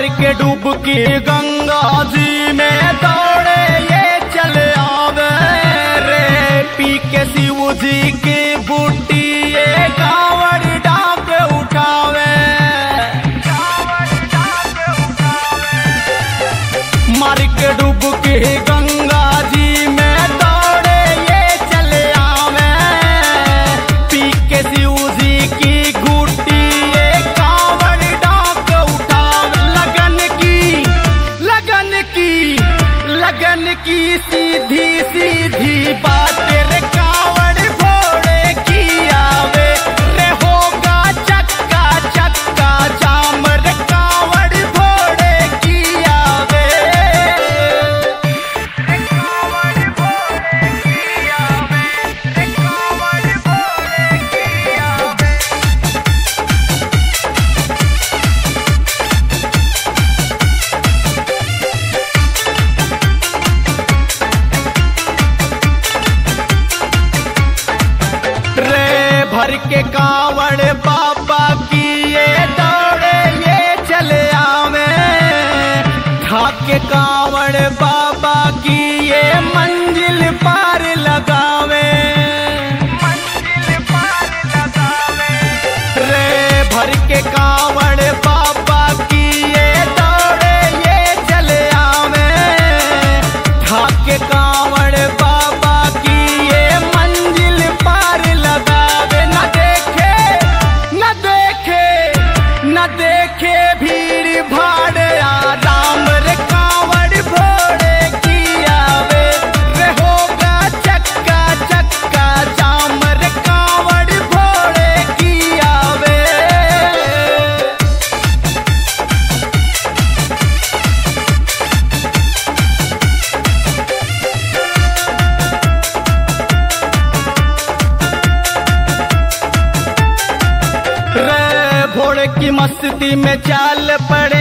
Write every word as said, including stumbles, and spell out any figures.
के डुबकी गंगा जी में दौड़े ये चले आवे रे, पी के शिव जी की बूटी ये कांवड़ डाक उठावे, मार के डुबकी गंगा जी में दौड़े ये चले आवे, पी के शिव जी की बूटी ये कांवड़ डाक उठावे। लगन की लगन की लगन की सीधी सीधी बात रे कांवड़ भोले की आवे रे, होगा चक्का चक्का जाम रे कांवड़ भोले की आवे, रे कांवड़ भोले की आवे, रे कांवड़ भोले की आवे। रे भर के कांवड़ बाबा की ये दौड़े ये चले आवे, ढाक के कांवड़ बाबा की ये मंजिल पार लगावे, मंजिल पार लगावे। रे भर के कांवड़ बाबा की ये दौड़े ये चले आवे, ढाक के कांवड़ बाबा की ये मंजिल पार लगावे। न देखे न देखे न देखे भीड़ भाड़ आराम रे कांवड़ भोले की आवे, रे होगा चक्का चक्का जाम रे कांवड़ भोले की आवे। रे भोले की मस्ती में चाल पड़े